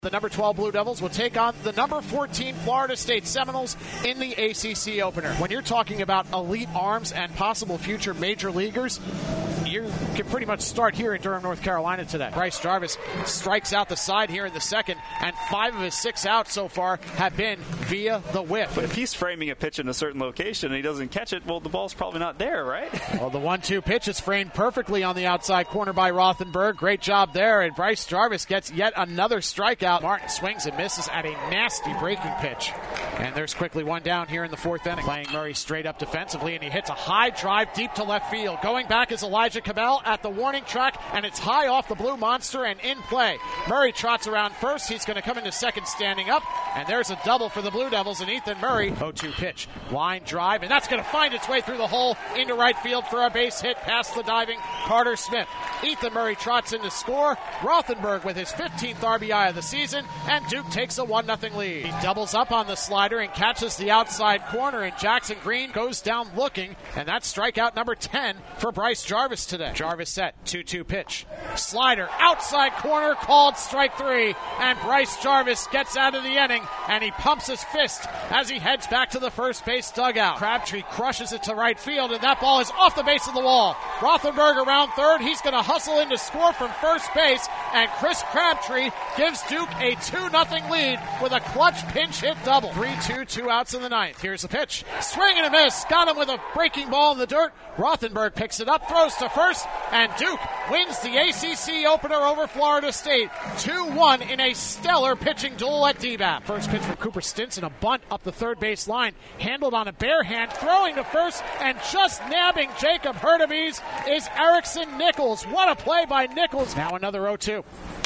The number 12 Blue Devils will take on the number 14 Florida State Seminoles in the ACC opener. When you're talking about elite arms and possible future major leaguers, you can pretty much start here in Durham, North Carolina today. Bryce Jarvis strikes out the side here in the second, and 5 of his 6 outs so far have been via the whiff. But if he's framing a pitch in a certain location and he doesn't catch it, well, the ball's probably not there, right? Well, the 1-2 pitch is framed perfectly on the outside corner by Rothenberg. Great job there, and Bryce Jarvis gets yet another strikeout. Martin swings and misses at a nasty breaking pitch. And there's quickly one down here in the 4th inning. Playing Murray straight up defensively, and he hits a high drive deep to left field. Going back is Elijah Cabell at the warning track, and it's high off the Blue Monster and in play. Murray trots around first. He's going to come into second standing up, and there's a double for the Blue Devils, and Ethan Murray. 0-2 pitch. Line drive, and that's going to find its way through the hole into right field for a base hit past the diving Carter Smith. Ethan Murray trots in to score. Rothenberg with his 15th RBI of the season, and Duke takes a 1-0 lead. He doubles up on the slider and catches the outside corner, and Jackson Green goes down looking, and that's strikeout number 10 for Bryce Jarvis today. Jarvis set, 2-2 pitch. Slider, outside corner, called strike 3, and Bryce Jarvis gets out of the inning, and he pumps his fist as he heads back to the first base dugout. Crabtree crushes it to right field, and that ball is off the base of the wall. Rothenberg around third. He's going to hustle in to score from first base, and Chris Crabtree gives Duke a 2-0 lead with a clutch pinch hit double. 3-2, 2 outs in the 9th. Here's the pitch. Swing and a miss. Got him with a breaking ball in the dirt. Rothenberg picks it up, throws to first, and Duke wins the ACC opener over Florida State 2-1 in a stellar pitching duel at DBAP. First pitch from Cooper Stinson, a bunt up the third base line, handled on a bare hand, throwing to first, and just nabbing Jacob Hurtubise is Erickson Nichols. What a play by Nichols. Now another 0-2.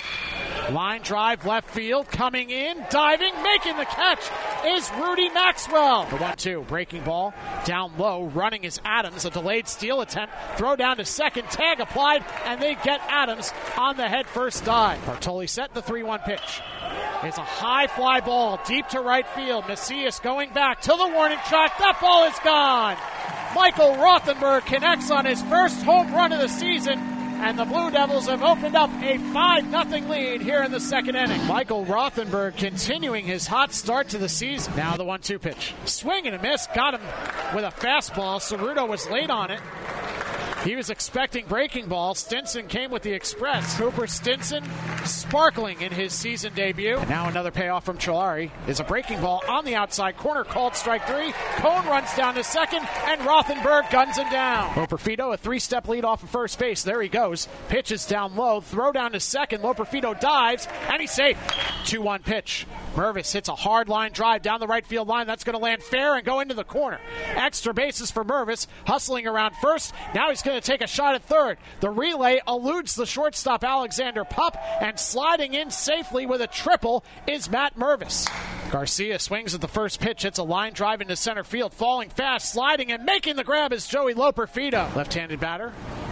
Line drive left field, coming in, diving, making the catch is Rudy Maxwell. The 1-2, breaking ball, down low, running is Adams, a delayed steal attempt, throw down to second, tag applied, and they get Adams on the head first dive. Bartoli set, the 3-1 pitch. It's a high fly ball deep to right field. Macias going back to the warning track. That ball is gone. Michael Rothenberg connects on his first home run of the season, and the Blue Devils have opened up a 5-0 lead here in the second inning. Michael Rothenberg continuing his hot start to the season. Now the 1-2 pitch. Swing and a miss. Got him with a fastball. Cerruto was late on it. He was expecting breaking ball. Stinson came with the express. Cooper Stinson sparkling in his season debut. And now another payoff from Cholari is a breaking ball on the outside corner, called strike 3. Cone runs down to second, and Rothenberg guns him down. Loperfido, a 3-step lead off of first base. There he goes. Pitches down low, throw down to second. Loperfido dives, and he's safe. 2-1 pitch. Mervis hits a hard line drive down the right field line. That's going to land fair and go into the corner. Extra bases for Mervis, hustling around first. Now he's going to take a shot at third. The relay eludes the shortstop Alexander Pupp, and sliding in safely with a triple is Matt Mervis. Garcia swings at the first pitch, hits a line drive into center field, falling fast, sliding, and making the grab is Joey Loperfido. Left-handed batter,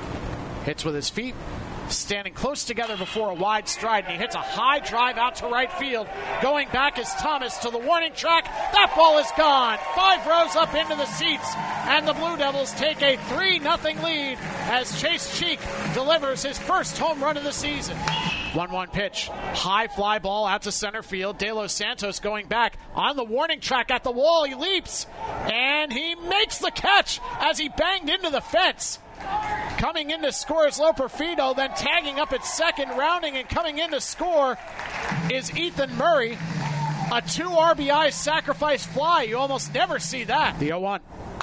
hits with his feet, standing close together before a wide stride, and he hits a high drive out to right field. Going back is Thomas to the warning track. That ball is gone. 5 rows up into the seats, and the Blue Devils take a 3-0 lead as Chase Cheek delivers his first home run of the season. 1-1 pitch. High fly ball out to center field. De Los Santos going back on the warning track at the wall. He leaps, and he makes the catch as he banged into the fence. Coming in to score is Loperfido, then tagging up at second, rounding and coming in to score is Ethan Murray. A 2 RBI sacrifice fly. You almost never see that. The 0-1.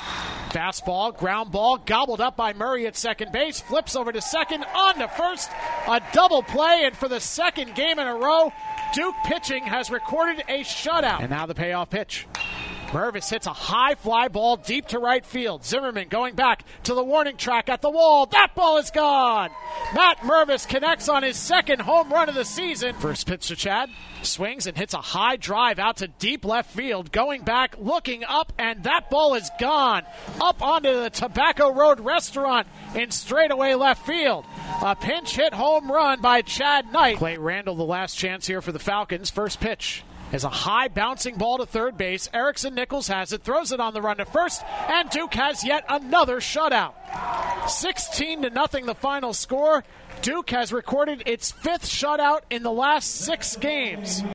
Fastball, ground ball, gobbled up by Murray at second base, flips over to second, on to first, a double play, and for the second game in a row, Duke pitching has recorded a shutout. And now the payoff pitch. Mervis hits a high fly ball deep to right field. Zimmerman going back to the warning track at the wall. That ball is gone. Matt Mervis connects on his second home run of the season. First pitch to Chad. Swings and hits a high drive out to deep left field. Going back, looking up, and that ball is gone. Up onto the Tobacco Road restaurant in straightaway left field. A pinch hit home run by Chad Knight. Clay Randall, the last chance here for the Falcons. First pitch is a high bouncing ball to third base. Erickson Nichols has it, throws it on the run to first, and Duke has yet another shutout. 16-0 the final score. Duke has recorded its 5th shutout in the last 6 games.